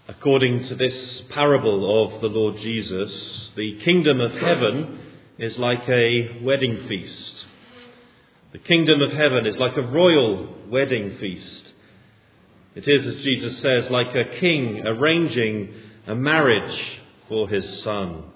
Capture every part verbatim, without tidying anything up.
According to this parable of the Lord Jesus, the kingdom of heaven is like a wedding feast. The kingdom of heaven is like a royal wedding feast. It is, as Jesus says, like a king arranging a marriage for his son.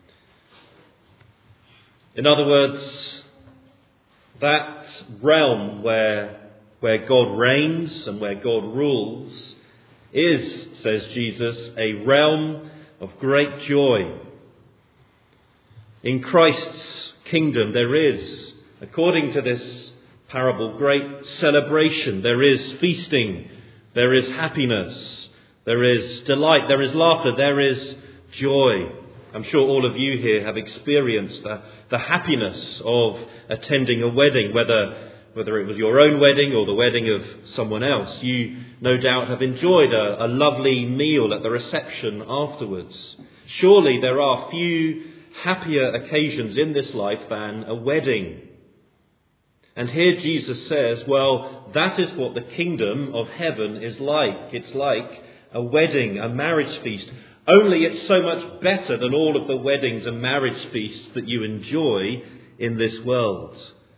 In other words, that realm where, where God reigns and where God rules is, says Jesus, a realm of great joy. In Christ's kingdom there is, according to this parable, great celebration. There is feasting, there is happiness, there is delight, there is laughter, there is joy. I'm sure all of you here have experienced the, the happiness of attending a wedding, whether Whether it was your own wedding or the wedding of someone else. You no doubt have enjoyed a, a lovely meal at the reception afterwards. Surely there are few happier occasions in this life than a wedding. And here Jesus says, well, that is what the kingdom of heaven is like. It's like a wedding, a marriage feast. Only it's so much better than all of the weddings and marriage feasts that you enjoy in this world.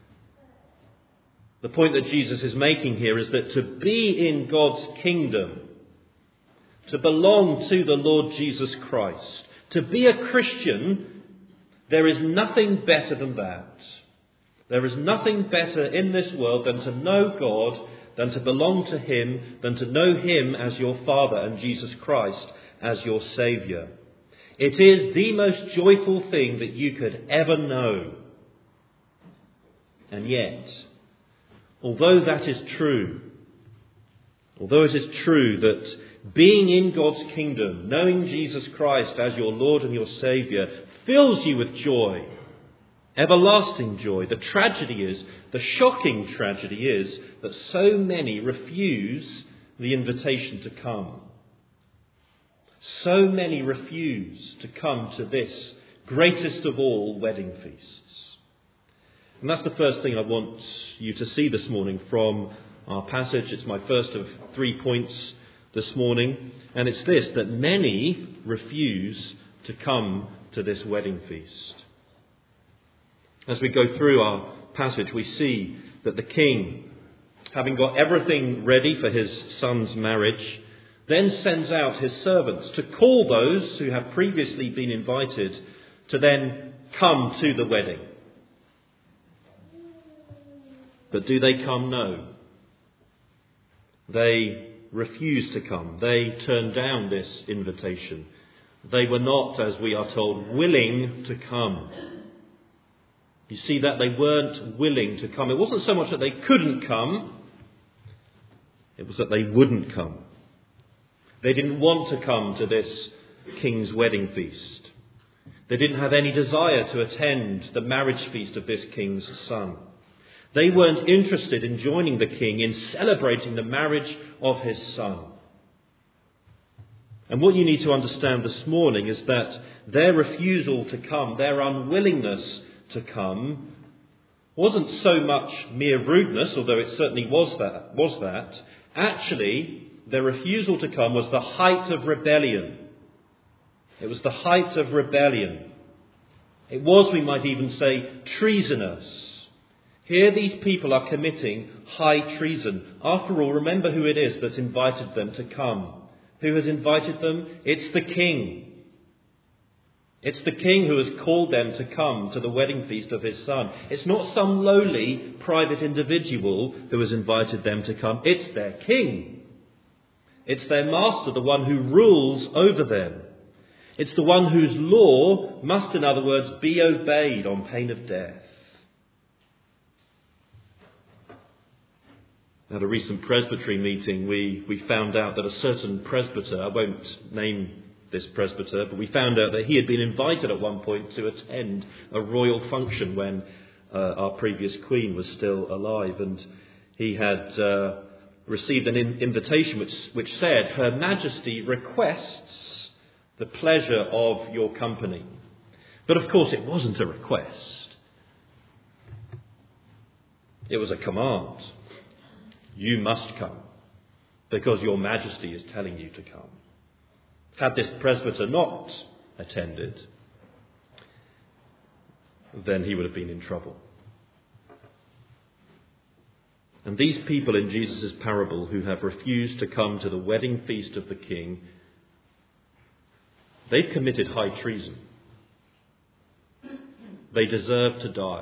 The point that Jesus is making here is that to be in God's kingdom, to belong to the Lord Jesus Christ, to be a Christian, there is nothing better than that. There is nothing better in this world than to know God, than to belong to Him, than to know Him as your Father and Jesus Christ as your Saviour. It is the most joyful thing that you could ever know. And yet, although that is true, although it is true that being in God's kingdom, knowing Jesus Christ as your Lord and your Saviour, fills you with joy, everlasting joy, the tragedy is, the shocking tragedy is, that so many refuse the invitation to come. So many refuse to come to this greatest of all wedding feasts. And that's the first thing I want you to see this morning from our passage. It's my first of three points this morning. And it's this, that many refuse to come to this wedding feast. As we go through our passage, we see that the king, having got everything ready for his son's marriage, then sends out his servants to call those who have previously been invited to then come to the wedding. But do they come? No. They refuse to come. They turn down this invitation. They were not, as we are told, willing to come. You see that they weren't willing to come. It wasn't so much that they couldn't come. It was that they wouldn't come. They didn't want to come to this king's wedding feast. They didn't have any desire to attend the marriage feast of this king's son. They weren't interested in joining the king in celebrating the marriage of his son. And what you need to understand this morning is that their refusal to come, their unwillingness to come, wasn't so much mere rudeness, although it certainly was that. Was that. Actually, their refusal to come was the height of rebellion. It was the height of rebellion. It was, we might even say, treasonous. Here these people are committing high treason. After all, remember who it is that's invited them to come. Who has invited them? It's the king. It's the king who has called them to come to the wedding feast of his son. It's not some lowly private individual who has invited them to come. It's their king. It's their master, the one who rules over them. It's the one whose law must, in other words, be obeyed on pain of death. At a recent presbytery meeting, we, we found out that a certain presbyter, I won't name this presbyter, but we found out that he had been invited at one point to attend a royal function when uh, our previous queen was still alive. And he had uh, received an in- invitation which, which said, "Her Majesty requests the pleasure of your company." But of course it wasn't a request. It was a command. You must come, because your Majesty is telling you to come. Had this presbyter not attended, then he would have been in trouble. And these people in Jesus' parable who have refused to come to the wedding feast of the king, they've committed high treason. They deserve to die.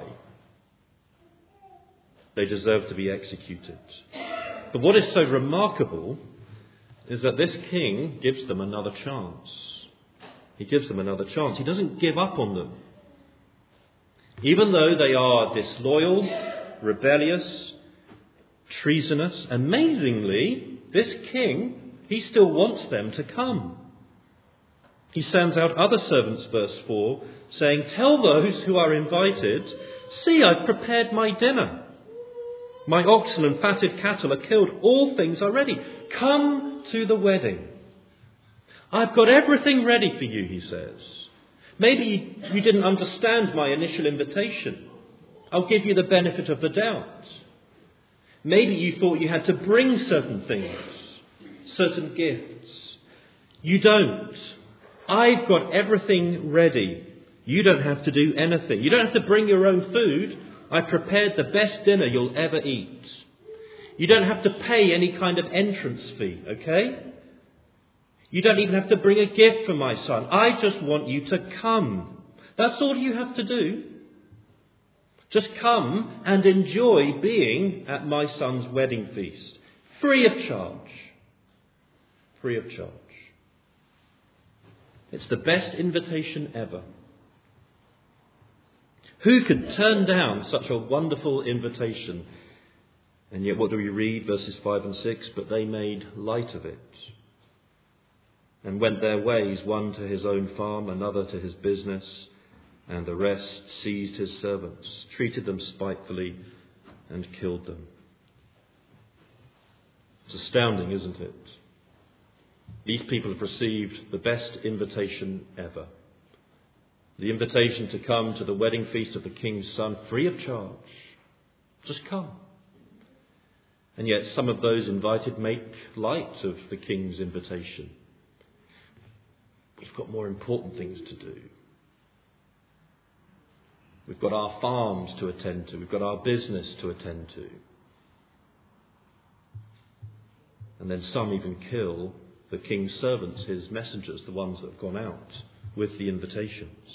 They deserve to be executed. But what is so remarkable is that this king gives them another chance. He gives them another chance. He doesn't give up on them. Even though they are disloyal, rebellious, treasonous, amazingly, this king, he still wants them to come. He sends out other servants, verse four, saying, "Tell those who are invited, see, I've prepared my dinner. My oxen and fatted cattle are killed. All things are ready. Come to the wedding. I've got everything ready for you," he says. Maybe you didn't understand my initial invitation. I'll give you the benefit of the doubt. Maybe you thought you had to bring certain things, certain gifts. You don't. I've got everything ready. You don't have to do anything. You don't have to bring your own food. I've prepared the best dinner you'll ever eat. You don't have to pay any kind of entrance fee, okay? You don't even have to bring a gift for my son. I just want you to come. That's all you have to do. Just come and enjoy being at my son's wedding feast. Free of charge. Free of charge. It's the best invitation ever. Who could turn down such a wonderful invitation? And yet what do we read? Verses five and six. But they made light of it and went their ways, one to his own farm, another to his business, and the rest seized his servants, treated them spitefully, and killed them. It's astounding, isn't it? These people have received the best invitation ever. The invitation to come to the wedding feast of the king's son, free of charge. Just come. And yet some of those invited make light of the king's invitation. We've got more important things to do. We've got our farms to attend to. We've got our business to attend to. And then some even kill the king's servants, his messengers, the ones that have gone out with the invitations.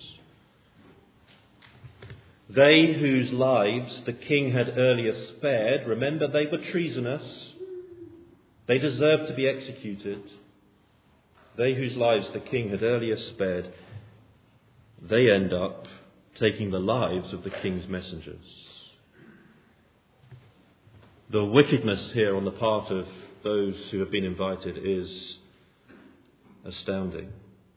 They whose lives the king had earlier spared, remember they were treasonous. They deserved to be executed. They whose lives the king had earlier spared, they end up taking the lives of the king's messengers. The wickedness here on the part of those who have been invited is astounding.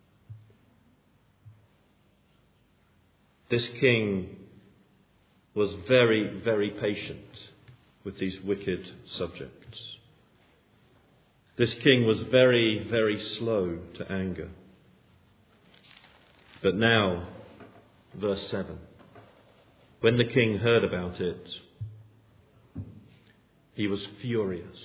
This king was very, very patient with these wicked subjects. This king was very, very slow to anger. But now, verse seven, when the king heard about it, he was furious,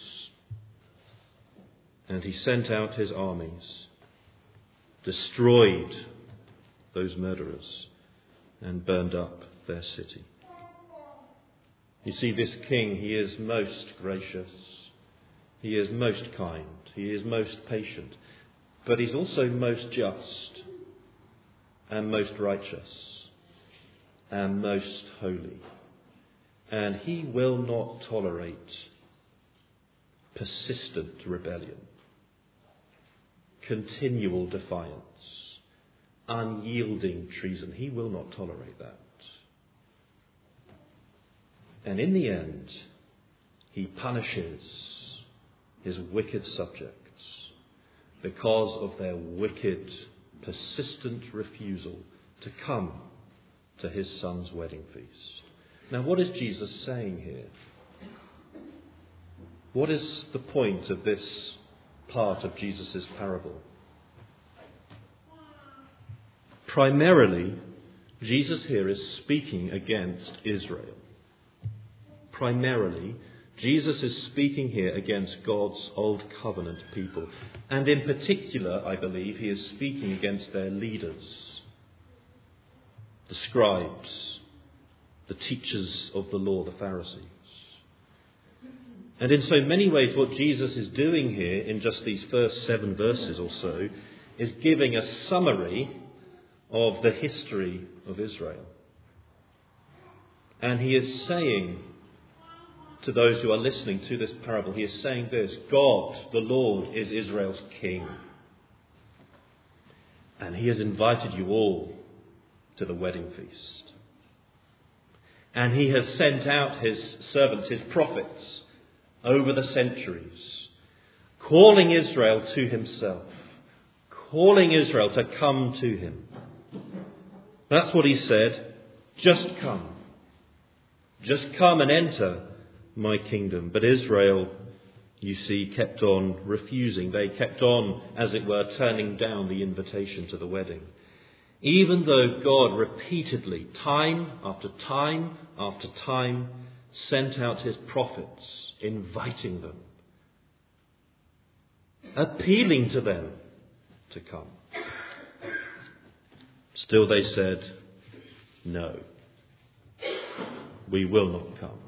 and he sent out his armies, destroyed those murderers, and burned up their city. You see, this king, he is most gracious. He is most kind. He is most patient. But he's also most just and most righteous and most holy. And he will not tolerate persistent rebellion, continual defiance, unyielding treason. He will not tolerate that. And in the end, he punishes his wicked subjects because of their wicked, persistent refusal to come to his son's wedding feast. Now, what is Jesus saying here? What is the point of this part of Jesus' parable? Primarily, Jesus here is speaking against Israel. Primarily, Jesus is speaking here against God's old covenant people. And in particular, I believe, he is speaking against their leaders, the scribes, the teachers of the law, the Pharisees. And in so many ways, what Jesus is doing here in just these first seven verses or so is giving a summary of the history of Israel. And he is saying to those who are listening to this parable, he is saying this: God, the Lord, is Israel's king. And he has invited you all to the wedding feast. And he has sent out his servants, his prophets, over the centuries, calling Israel to himself, calling Israel to come to him. That's what he said. Just come. Just come and enter my kingdom. But Israel, you see, kept on refusing. They kept on, as it were, turning down the invitation to the wedding. Even though God repeatedly, time after time after time, sent out his prophets, inviting them, appealing to them to come. Still they said, no, we will not come.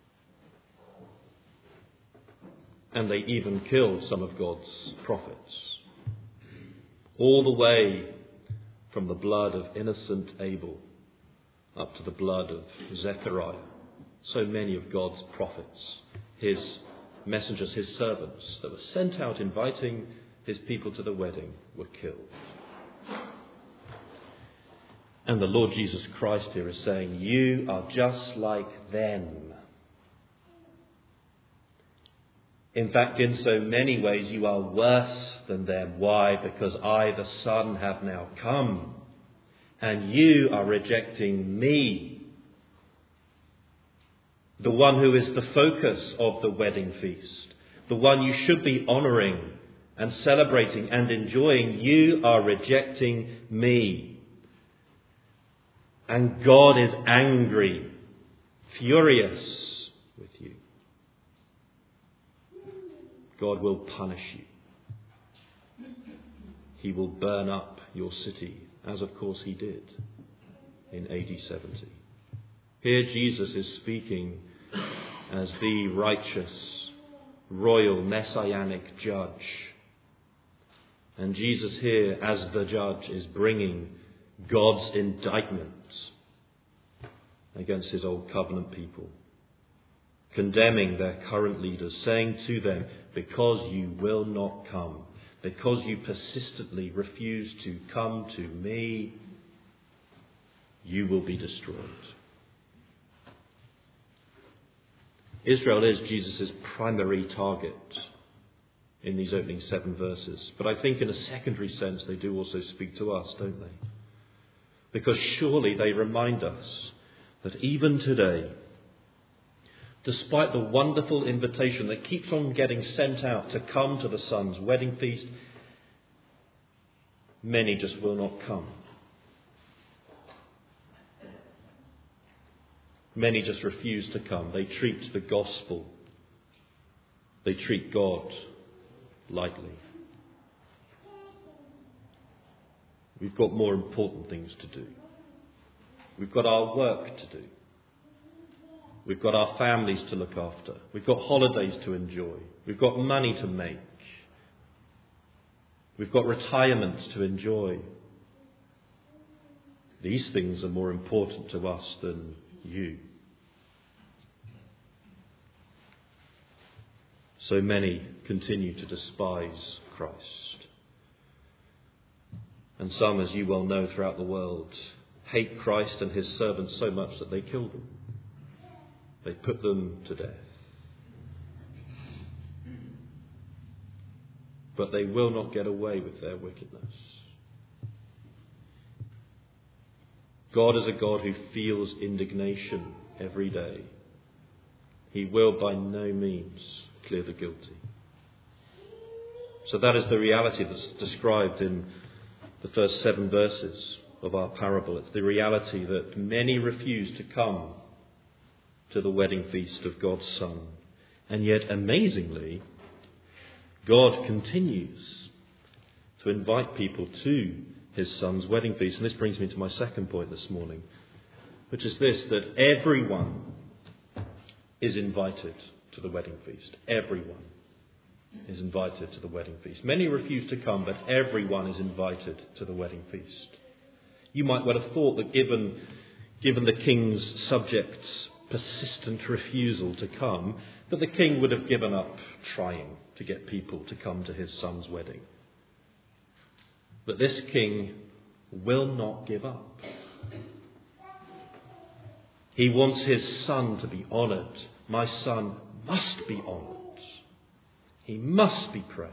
And they even killed some of God's prophets, all the way from the blood of innocent Abel up to the blood of Zechariah. So many of God's prophets, his messengers, his servants that were sent out inviting his people to the wedding, were killed. And the Lord Jesus Christ here is saying, you are just like them. In fact, in so many ways, you are worse than them. Why? Because I, the Son, have now come, and you are rejecting me, the one who is the focus of the wedding feast, the one you should be honouring and celebrating and enjoying. You are rejecting me. And God is angry, furious with you. God will punish you. He will burn up your city, as of course he did in A D seventy. Here Jesus is speaking as the righteous, royal, messianic judge. And Jesus here, as the judge, is bringing God's indictment against his old covenant people, condemning their current leaders, saying to them, because you will not come, because you persistently refuse to come to me, you will be destroyed. Israel is Jesus' primary target in these opening seven verses. But I think in a secondary sense they do also speak to us, don't they? Because surely they remind us that even today, despite the wonderful invitation that keeps on getting sent out to come to the Son's wedding feast, many just will not come. Many just refuse to come. They treat the gospel, they treat God lightly. We've got more important things to do. We've got our work to do. We've got our families to look after. We've got holidays to enjoy. We've got money to make. We've got retirements to enjoy. These things are more important to us than you. So many continue to despise Christ. And some, as you well know throughout the world, hate Christ and his servants so much that they kill them. They put them to death. But they will not get away with their wickedness. God is a God who feels indignation every day. He will by no means clear the guilty. So that is the reality that's described in the first seven verses of our parable. It's the reality that many refuse to come to the wedding feast of God's Son. And yet, amazingly, God continues to invite people to his Son's wedding feast. And this brings me to my second point this morning, which is this, that everyone is invited to the wedding feast. Everyone is invited to the wedding feast. Many refuse to come, but everyone is invited to the wedding feast. You might well have thought that given, given the king's subjects' persistent refusal to come, that the king would have given up trying to get people to come to his son's wedding. But this king will not give up. He wants his son to be honoured. My son must be honoured. He must be praised.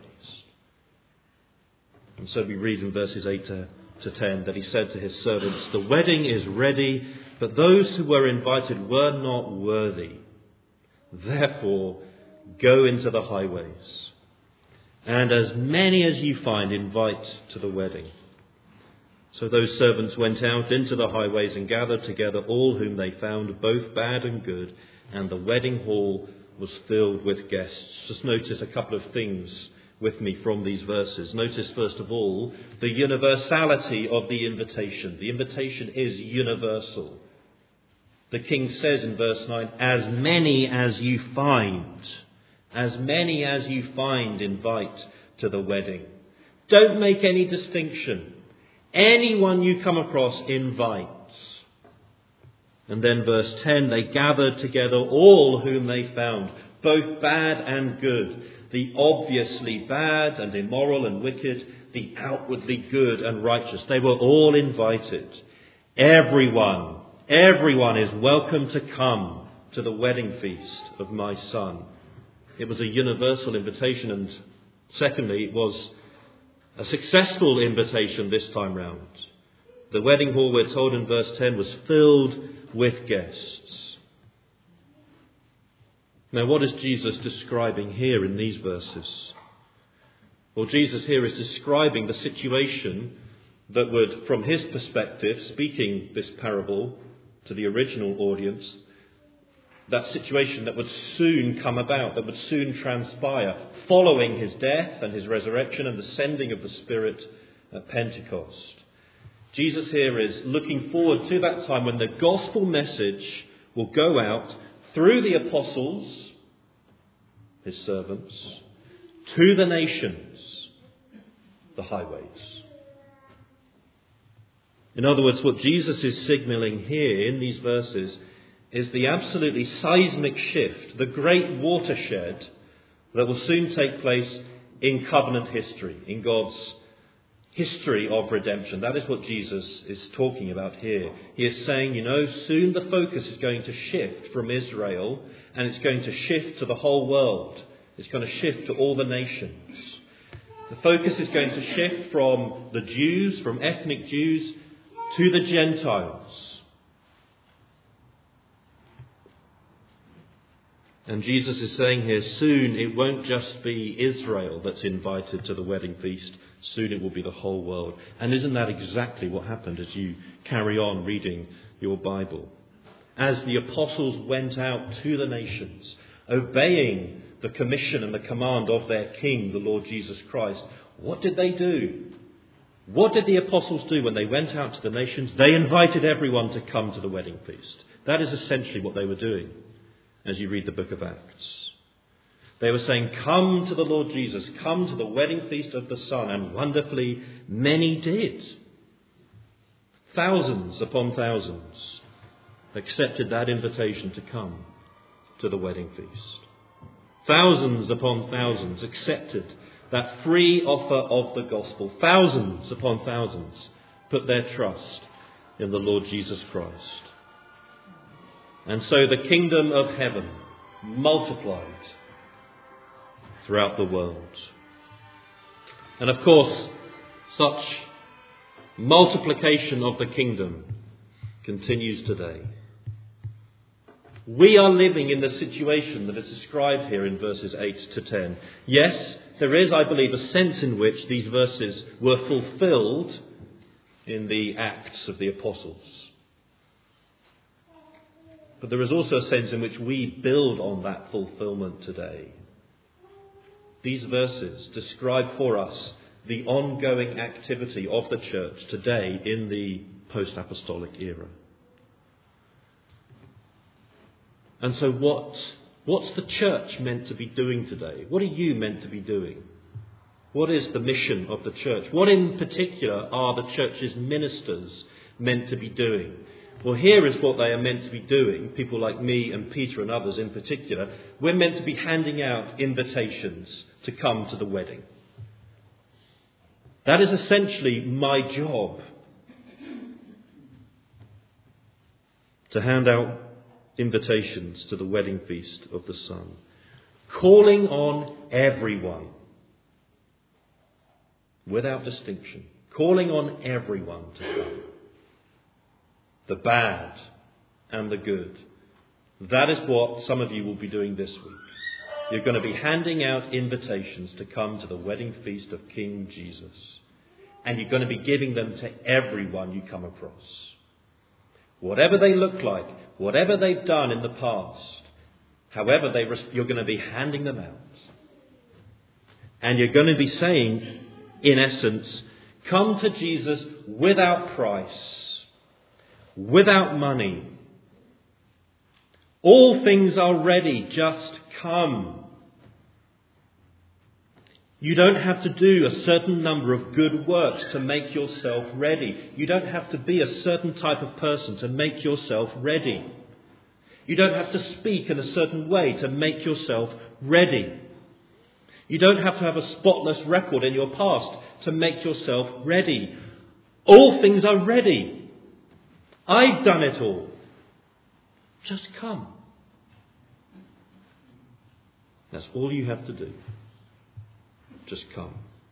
And so we read in verses eight to ten that he said to his servants, "The wedding is ready, but those who were invited were not worthy. Therefore, go into the highways, and as many as you find, invite to the wedding." So those servants went out into the highways and gathered together all whom they found, both bad and good, and the wedding hall was filled with guests. Just notice a couple of things with me from these verses. Notice, first of all, the universality of the invitation. The invitation is universal. The king says in verse nine, "As many as you find, as many as you find, invite to the wedding." Don't make any distinction. Anyone you come across, invite. And then verse ten, they gathered together all whom they found, both bad and good, the obviously bad and immoral and wicked, the outwardly good and righteous. They were all invited. Everyone, everyone is welcome to come to the wedding feast of my son. It was a universal invitation, and secondly, it was a successful invitation this time round. The wedding hall, we're told in verse ten, was filled with guests. Now, what is Jesus describing here in these verses? Well, Jesus here is describing the situation that would, from his perspective, speaking this parable to the original audience, that situation that would soon come about, that would soon transpire following his death and his resurrection and the sending of the Spirit at Pentecost. Jesus here is looking forward to that time when the gospel message will go out through the apostles, his servants, to the nations, the highways. In other words, what Jesus is signalling here in these verses is the absolutely seismic shift, the great watershed that will soon take place in covenant history, in God's history of redemption. That is what Jesus is talking about here. He is saying, you know, soon the focus is going to shift from Israel, and it's going to shift to the whole world. It's going to shift to all the nations. The focus is going to shift from the Jews, from ethnic Jews, to the Gentiles. And Jesus is saying here, soon it won't just be Israel that's invited to the wedding feast. Soon it will be the whole world. And isn't that exactly what happened as you carry on reading your Bible? As the apostles went out to the nations, obeying the commission and the command of their King, the Lord Jesus Christ, what did they do? What did the apostles do when they went out to the nations? They invited everyone to come to the wedding feast. That is essentially what they were doing as you read the book of Acts. They were saying, come to the Lord Jesus, come to the wedding feast of the Son. And wonderfully, many did. Thousands upon thousands accepted that invitation to come to the wedding feast. Thousands upon thousands accepted that free offer of the gospel. Thousands upon thousands put their trust in the Lord Jesus Christ. And so the kingdom of heaven multiplied throughout the world. And of course, such multiplication of the kingdom continues today. We are living in the situation that is described here in verses eight to ten. Yes, there is, I believe, a sense in which these verses were fulfilled in the Acts of the Apostles. But there is also a sense in which we build on that fulfillment today. These verses describe for us the ongoing activity of the church today in the post-apostolic era. And so what, what's the church meant to be doing today? What are you meant to be doing? What is the mission of the church? What in particular are the church's ministers meant to be doing? Well, here is what they are meant to be doing, people like me and Peter and others in particular. We're meant to be handing out invitations to come to the wedding. That is essentially my job. To hand out invitations to the wedding feast of the Son. Calling on everyone. Without distinction. Calling on everyone to come. The bad and the good. That is what some of you will be doing this week. You're going to be handing out invitations to come to the wedding feast of King Jesus. And you're going to be giving them to everyone you come across. Whatever they look like, whatever they've done in the past, however they, you're going to be handing them out. And you're going to be saying, in essence, come to Jesus without price, without money. All things are ready, just come. You don't have to do a certain number of good works to make yourself ready. You don't have to be a certain type of person to make yourself ready. You don't have to speak in a certain way to make yourself ready. You don't have to have a spotless record in your past to make yourself ready. All things are ready. I've done it all. Just come. That's all you have to do. Just come.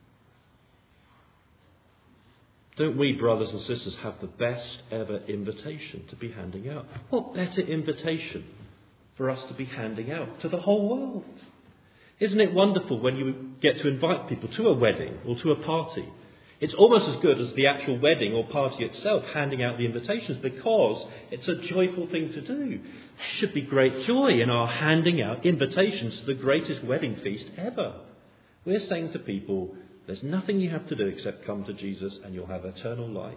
Don't we, brothers and sisters, have the best ever invitation to be handing out? What better invitation for us to be handing out to the whole world? Isn't it wonderful when you get to invite people to a wedding or to a party? It's almost as good as the actual wedding or party itself, handing out the invitations, because it's a joyful thing to do. There should be great joy in our handing out invitations to the greatest wedding feast ever. We're saying to people, there's nothing you have to do except come to Jesus and you'll have eternal life.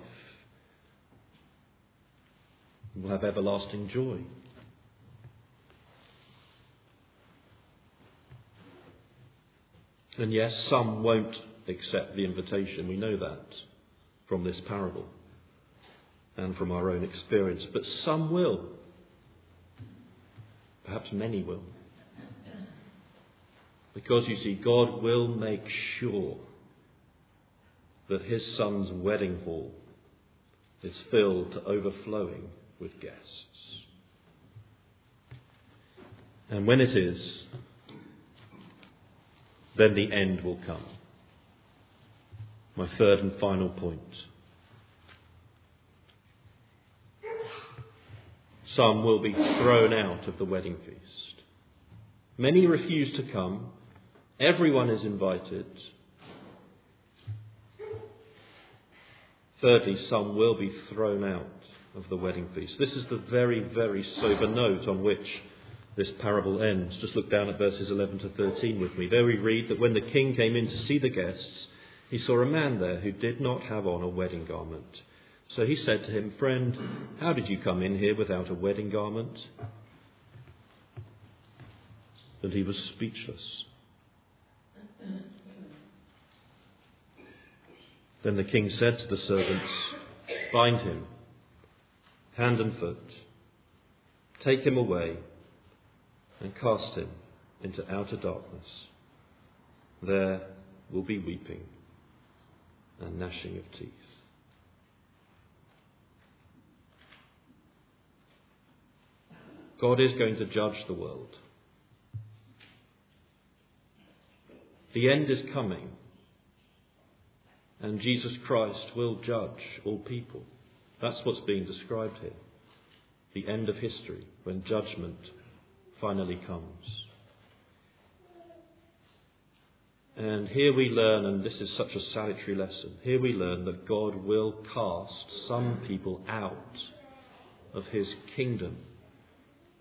You'll have everlasting joy. And yes, some won't accept the invitation. We know that from this parable and from our own experience. But some will. Perhaps many will. Because you see, God will make sure that his Son's wedding hall is filled to overflowing with guests. And when it is, then the end will come. My third and final point. Some will be thrown out of the wedding feast. Many refuse to come. Everyone is invited. Thirdly, some will be thrown out of the wedding feast. This is the very, very sober note on which this parable ends. Just look down at verses eleven to thirteen with me. There we read that when the king came in to see the guests, he saw a man there who did not have on a wedding garment. So he said to him, "Friend, how did you come in here without a wedding garment?" And he was speechless. Then the king said to the servants, "Bind him, hand and foot, take him away, and cast him into outer darkness. There will be weeping and gnashing of teeth." God is going to judge the world. The end is coming, and Jesus Christ will judge all people. That's what's being described here. The end of history, when judgment finally comes. And here we learn, and this is such a salutary lesson, here we learn that God will cast some people out of his kingdom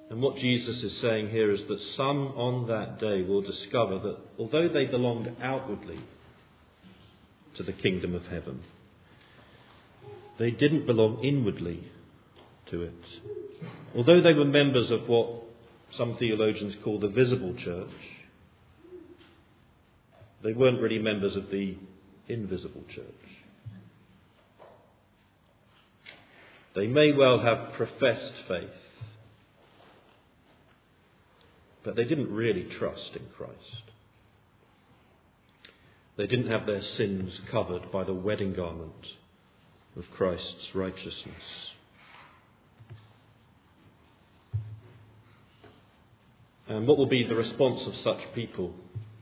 And what Jesus is saying here is that some on that day will discover that although they belonged outwardly to the kingdom of heaven, they didn't belong inwardly to it. Although they were members of what some theologians call the visible church, they weren't really members of the invisible church. They may well have professed faith, but they didn't really trust in Christ. They didn't have their sins covered by the wedding garment of Christ's righteousness. And what will be the response of such people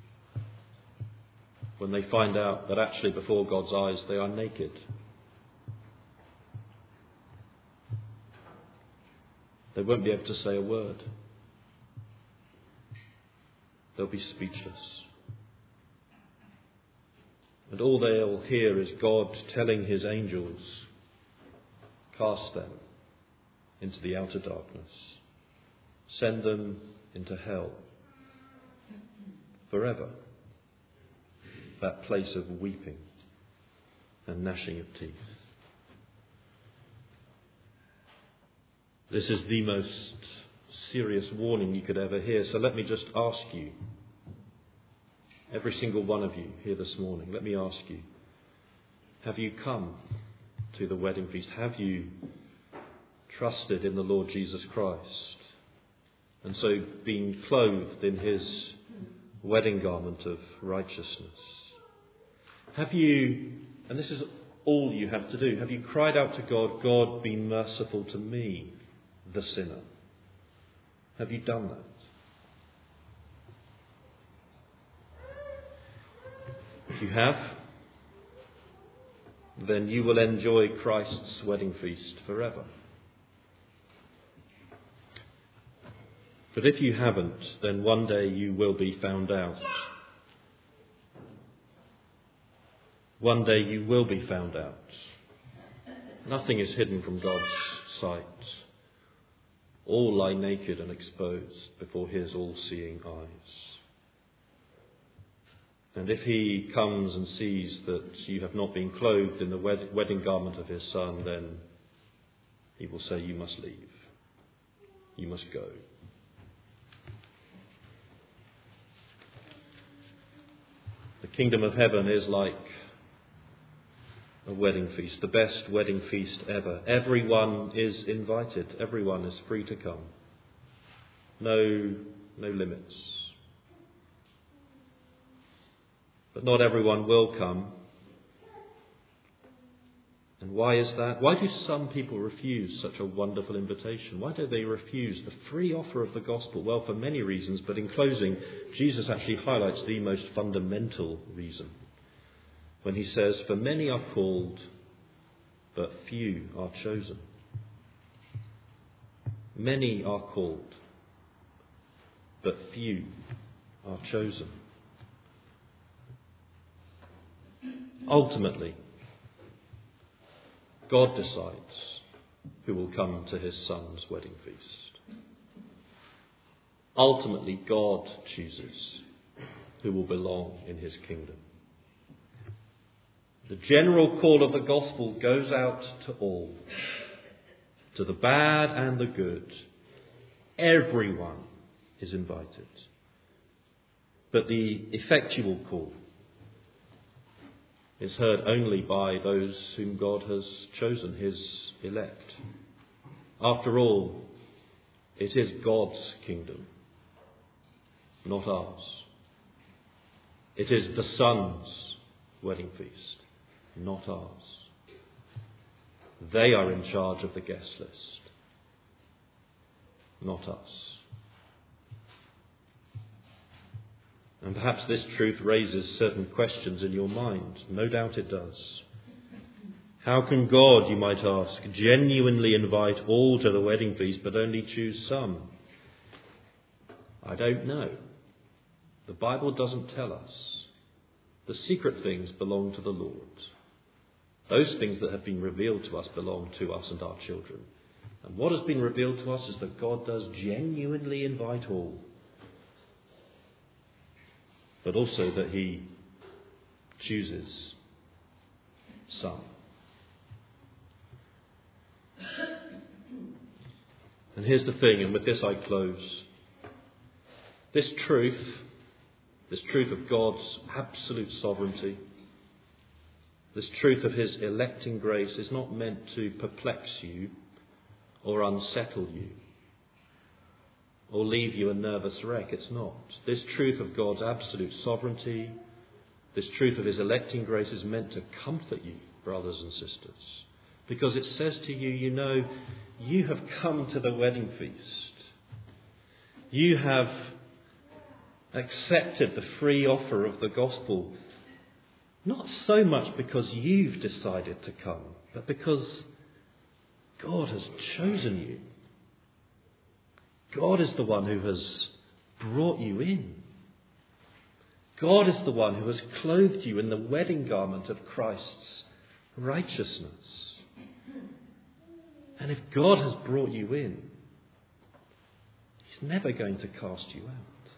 when they find out that actually before God's eyes they are naked? They won't be able to say a word. They'll be speechless. And all they'll hear is God telling his angels, cast them into the outer darkness. Send them into hell forever. That place of weeping and gnashing of teeth. This is the most serious warning you could ever hear. So let me just ask you, every single one of you here this morning, let me ask you, have you come to the wedding feast? Have you trusted in the Lord Jesus Christ? And so been clothed in his wedding garment of righteousness? Have you, and this is all you have to do, have you cried out to God, God, be merciful to me, the sinner? Have you done that? If you have, then you will enjoy Christ's wedding feast forever. But if you haven't, then one day you will be found out. One day you will be found out. Nothing is hidden from God's sight. All lie naked and exposed before his all-seeing eyes. And if he comes and sees that you have not been clothed in the wed- wedding garment of his Son, then he will say, you must leave. You must go. The kingdom of heaven is like a wedding feast, the best wedding feast ever. Everyone is invited. Everyone is free to come. No, no limits. But not everyone will come. And why is that? Why do some people refuse such a wonderful invitation? Why do they refuse the free offer of the gospel? Well, for many reasons, but in closing, Jesus actually highlights the most fundamental reason when he says, for many are called, but few are chosen. Many are called, but few are chosen. Ultimately, God decides who will come to his Son's wedding feast. Ultimately, God chooses who will belong in his kingdom. The general call of the gospel goes out to all, to the bad and the good. Everyone is invited. But the effectual call is heard only by those whom God has chosen, his elect. After all, it is God's kingdom, not ours. It is the Son's wedding feast, not ours. They are in charge of the guest list, not us. And perhaps this truth raises certain questions in your mind. No doubt it does. How can God, you might ask, genuinely invite all to the wedding feast but only choose some? I don't know. The Bible doesn't tell us. The secret things belong to the Lord. Those things that have been revealed to us belong to us and our children. And what has been revealed to us is that God does genuinely invite all, but also that he chooses some. And here's the thing, and with this I close. This truth, this truth of God's absolute sovereignty, this truth of his electing grace is not meant to perplex you or unsettle you or leave you a nervous wreck. It's not. This truth of God's absolute sovereignty, this truth of his electing grace is meant to comfort you, brothers and sisters. Because it says to you, you know, you have come to the wedding feast. You have accepted the free offer of the gospel, not so much because you've decided to come, but because God has chosen you. God is the one who has brought you in. God is the one who has clothed you in the wedding garment of Christ's righteousness. And if God has brought you in, he's never going to cast you out.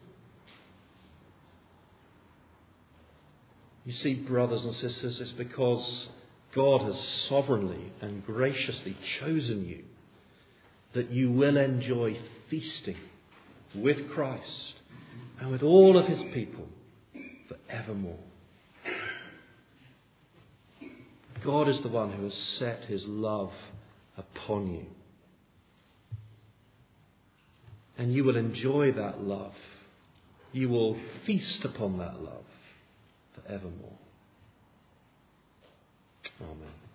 You see, brothers and sisters, it's because God has sovereignly and graciously chosen you that you will enjoy feasting with Christ and with all of his people forevermore. God is the one who has set his love upon you. And you will enjoy that love. You will feast upon that love forevermore. Amen.